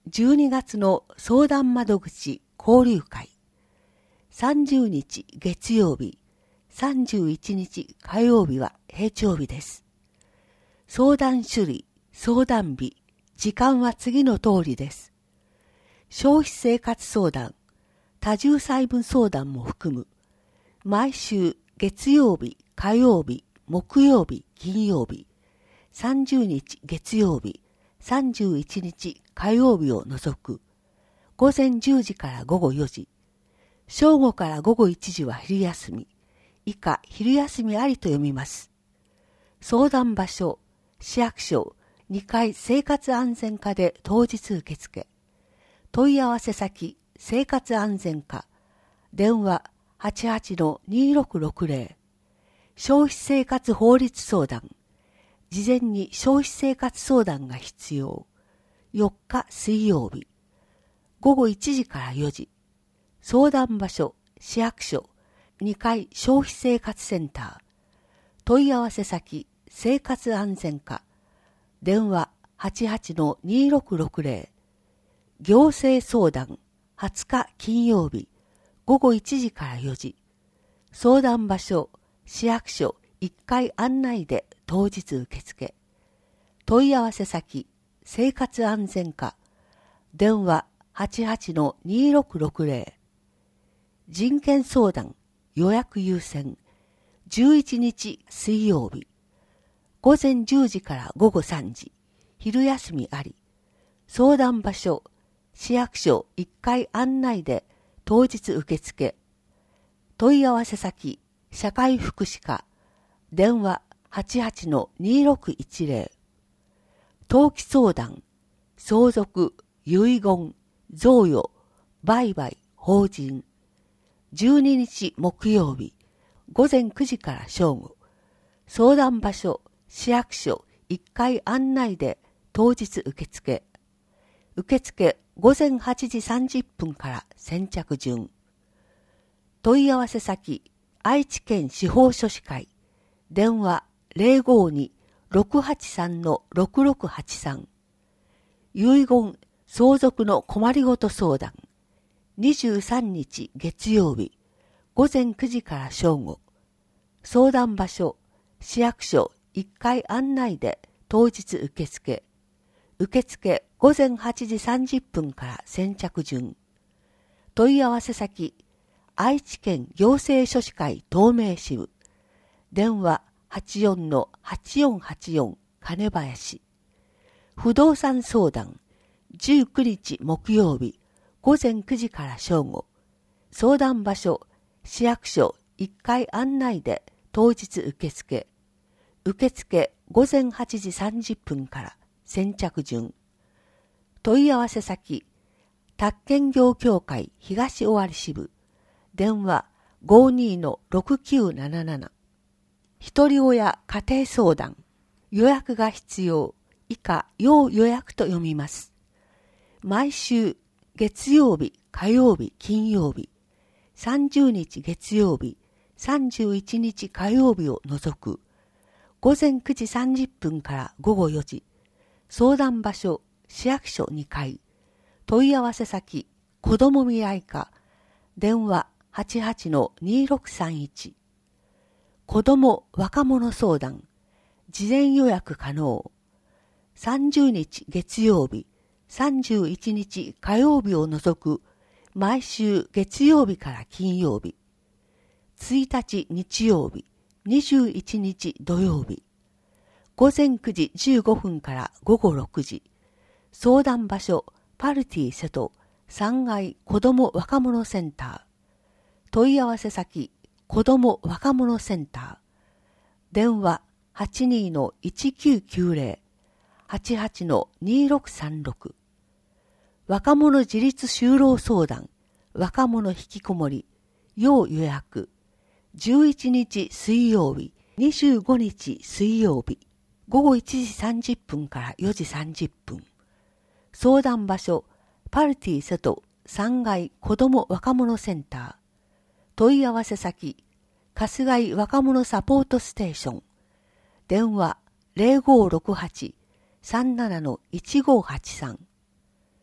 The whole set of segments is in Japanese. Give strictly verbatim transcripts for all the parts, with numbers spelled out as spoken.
じゅうにがつの相談窓口交流会。さんじゅうにち月曜日、さんじゅういちにち火曜日は平朝日です。相談種類、相談日、時間は次の通りです。消費生活相談、多重債務相談も含む、毎週月曜日、火曜日、木曜日、金曜日、さんじゅうにち月曜日、さんじゅういちにち火曜日を除く、午前じゅうじから午後よじ、正午から午後いちじは昼休み、以下昼休みありと読みます。相談場所、市役所にかい生活安全課で当日受付。問い合わせ先、生活安全課。電話 はちはちのにろくろくぜろ。消費生活法律相談。事前に消費生活相談が必要。よっか水曜日。午後いちじからよじ。相談場所、市役所、にかい消費生活センター。問い合わせ先、生活安全課。電話 はちはちのにろくろくぜろ。行政相談、はつか金曜日。午後いちじからよじ。相談場所、市役所いっかい案内で当日受付。問い合わせ先、生活安全課。電話 はちはちのにろくろくぜろ。人権相談、予約優先。じゅういちにち水曜日。午前じゅうじから午後さんじ。昼休みあり。相談場所、市役所いっかい案内で当日受付。問い合わせ先、社会福祉課。電話 はちはちのにろくいちぜろ。登記相談、相続、遺言、贈与、売買、法人。じゅうににち木曜日、午前くじから正午。相談場所、市役所いっかい案内で当日受付。受付午前はちじさんじゅっぷんから先着順。問い合わせ先、愛知県司法書士会。電話 ぜろごにろくはちさんのろくろくはちさん。遺言、相続の困りごと相談。にじゅうさんにち月曜日、午前くじから正午。相談場所、市役所いっかい案内で当日受付。受付午前はちじさんじゅっぷんから先着順。問い合わせ先、愛知県行政書士会東名支部。電話 はちよんのはちよんはちよん 金林。不動産相談、じゅうくにち木曜日、午前くじから正午。相談場所、市役所いっかい案内で当日受付。受付午前はちじさんじゅっぷんから先着順。問い合わせ先、宅建業協会東尾張支部。電話 ごーにーのろくきゅうなななな。一人親家庭相談。予約が必要。以下要予約と読みます。毎週月曜日、火曜日、金曜日、さんじゅうにち月曜日、さんじゅういちにち火曜日を除く、午前くじさんじゅっぷんから午後よじ、相談場所、市役所にかい、問い合わせ先、子ども未来課、電話 はちはちのにろくさんいち。子ども若者相談、事前予約可能。さんじゅうにち月曜日、さんじゅういちにち火曜日を除く、毎週月曜日から金曜日。ついたち日曜日、にじゅういちにち土曜日。午前くじじゅうごふんから午後ろくじ。相談場所、パルティ瀬戸さんがい子ども若者センター。問い合わせ先、子ども若者センター。電話 はちにーのいちきゅうきゅうぜろ。はちはちのにろくさんろく。若者自立就労相談、若者引きこもり、要予約。じゅういちにち水曜日、にじゅうごにち水曜日、午後いちじさんじゅっぷんからよじさんじゅっぷん。相談場所、パルティ瀬戸さんがい子ども若者センター。問い合わせ先、春日井若者サポートステーション。電話 ぜろごろくはちさんななのいちごはちさん。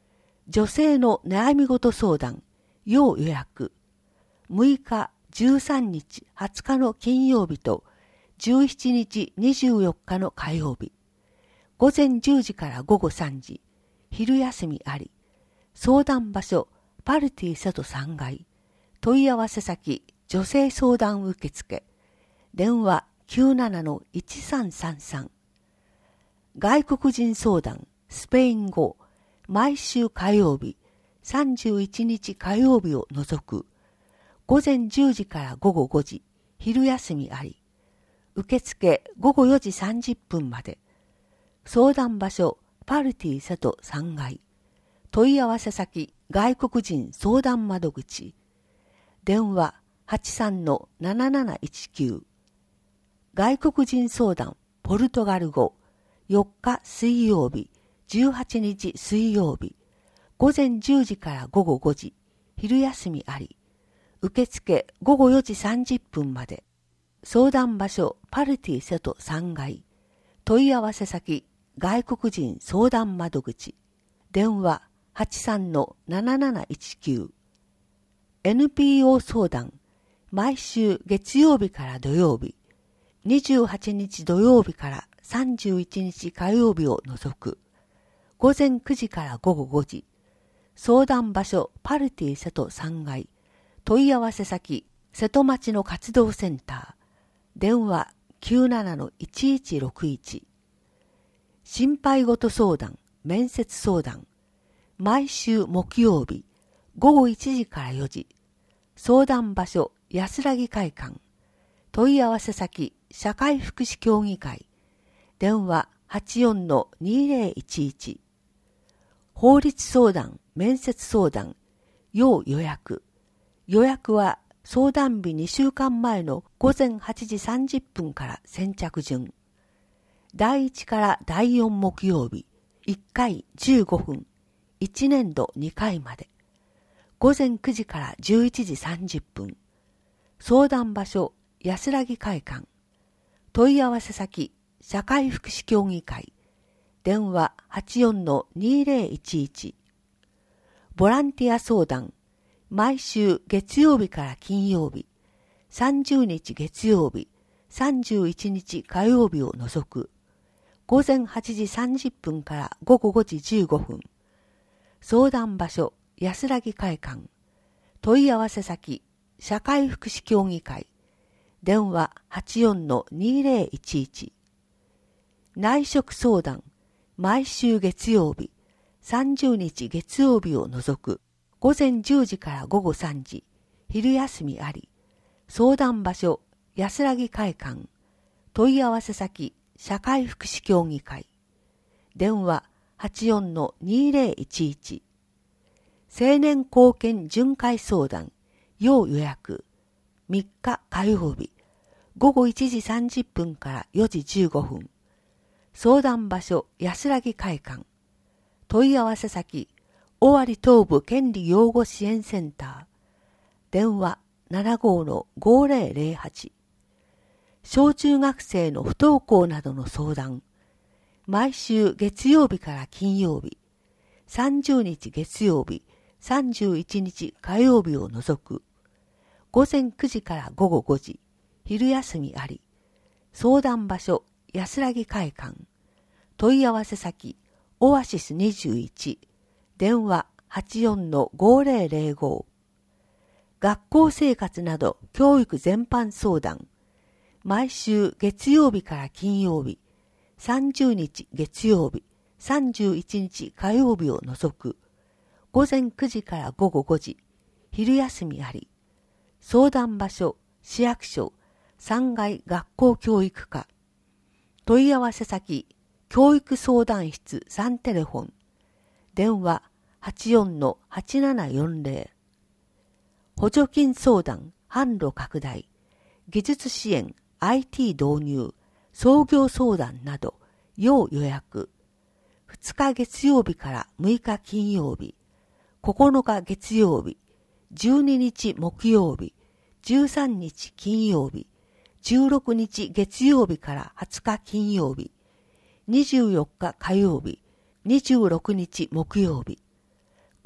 女性の悩み事相談、要予約。むいか、じゅうさんにち、はつかの金曜日と、じゅうしちにち、にじゅうよっかの火曜日。午前じゅうじからごごさんじ、昼休みあり。相談場所、パルティ瀬戸さんがい。問い合わせ先、女性相談受付。電話 きゅうななのいちさんさんさん。外国人相談、スペイン語。毎週火曜日、さんじゅういちにち火曜日を除く。午前じゅうじからごごごじ、昼休みあり。受付ごごよじさんじゅっぷんまで。相談場所、パルティ瀬戸さんがい。問い合わせ先、外国人相談窓口。電話 はちさんのなななないちきゅう。外国人相談、ポルトガル語。よっか水曜日、じゅうはちにち水曜日。午前じゅうじからごごごじ、昼休みあり。受付ごごよじさんじゅっぷんまで。相談場所、パルティ瀬戸さんがい。問い合わせ先、外国人相談窓口。電話 はちさんのなななないちきゅう。エヌピーオー 相談、毎週月曜日から土曜日。にじゅうはちにち土曜日からさんじゅういちにち火曜日を除く。午前くじからごごごじ。相談場所、パルティ瀬戸さんがい。問い合わせ先、瀬戸町の活動センター。電話 きゅうななのいちいちろくいち。心配事相談、面接相談。毎週木曜日、ごごいちじからよじ。相談場所、安らぎ会館。問い合わせ先、社会福祉協議会。電話 はちよんのにぜろいちいち。法律相談、面接相談、要予約。予約は相談日にしゅうかんまえのごぜんはちじさんじゅっぷんから先着順。だいいちからだいよん木曜日、いっかいじゅうごふん、いちねんどにかいまで。午前くじからじゅういちじさんじゅっぷん。相談場所、安らぎ会館。問い合わせ先、社会福祉協議会。電話 はちよんのにぜろいちいち。ボランティア相談。毎週月曜日から金曜日。さんじゅうにち月曜日。さんじゅういちにち火曜日を除く。午前はちじさんじゅっぷんからごごごじじゅうごふん。相談場所、安らぎ会館。問い合わせ先、社会福祉協議会。電話 はちよんのにぜろいちいち。内職相談。毎週月曜日、さんじゅうにち月曜日を除く、午前じゅうじからごごさんじ、昼休みあり、相談場所、安らぎ会館、問い合わせ先、社会福祉協議会、電話 はちよんのにぜろいちいち。青年貢献巡回相談、要予約、みっか火曜日、ごごいちじさんじゅっぷんからよじじゅうごふん。相談場所、安らぎ会館。問い合わせ先、尾張東部権利擁護支援センター。電話 ななごのごぜろぜろはち。小中学生の不登校などの相談。毎週月曜日から金曜日。さんじゅうにち月曜日、さんじゅういちにち火曜日を除く。午前くじからごごごじ。昼休みあり。相談場所、安らぎ会館。問い合わせ先、オアシスにじゅういち。電話 はちよんのごぜろぜろご。学校生活など教育全般相談。毎週月曜日から金曜日。さんじゅうにち月曜日。さんじゅういちにち火曜日を除く。午前くじからごごごじ。昼休みあり。相談場所、市役所、さんがい学校教育課。問い合わせ先、教育相談室さんテレフォン。電話 はちよんのはちななよんぜろ。補助金相談、販路拡大。技術支援、アイティー 導入、創業相談など、要予約。ふつか月曜日からむいか金曜日。ここのか月曜日。じゅうににち木曜日。じゅうさんにち金曜日。じゅうろくにち月曜日からはつか金曜日、にじゅうよっか火曜日、にじゅうろくにち木曜日。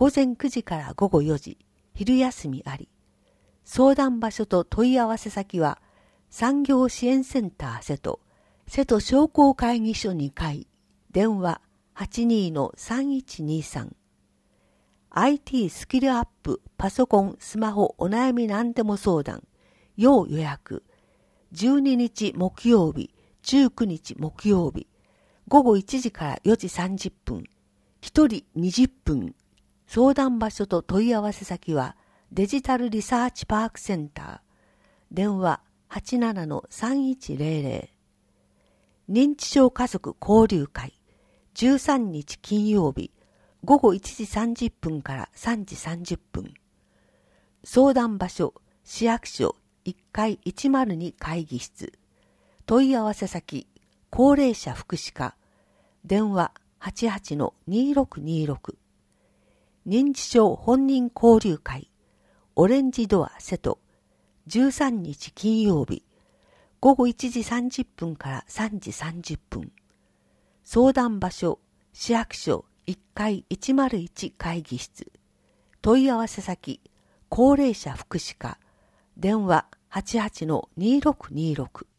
午前くじから午後よじ、昼休みあり。相談場所と問い合わせ先は、産業支援センター瀬戸、瀬戸商工会議所にかい、電話 はちにーのさんいちにさん。アイティー スキルアップ、パソコン、スマホ、お悩み何でも相談、要予約。じゅうににち木曜日、じゅうくにち木曜日、午後いちじからよじさんじゅっぷん、ひとりにじゅっぷん。相談場所と問い合わせ先は、デジタルリサーチパークセンター、電話 はちななのさんいちぜろぜろ。認知症家族交流会、じゅうさんにち金曜日、午後いちじさんじゅっぷんからさんじさんじゅっぷん。相談場所、市役所いっかいいちまるに会議室。問い合わせ先、高齢者福祉課。電話 はちはちのにろくにろく。認知症本人交流会、オレンジドア瀬戸。じゅうさんにち金曜日、午後いちじさんじゅっぷんからさんじさんじゅっぷん。相談場所、市役所いっかいいちまるいち会議室。問い合わせ先、高齢者福祉課。電話 はちはちのにろくにろく。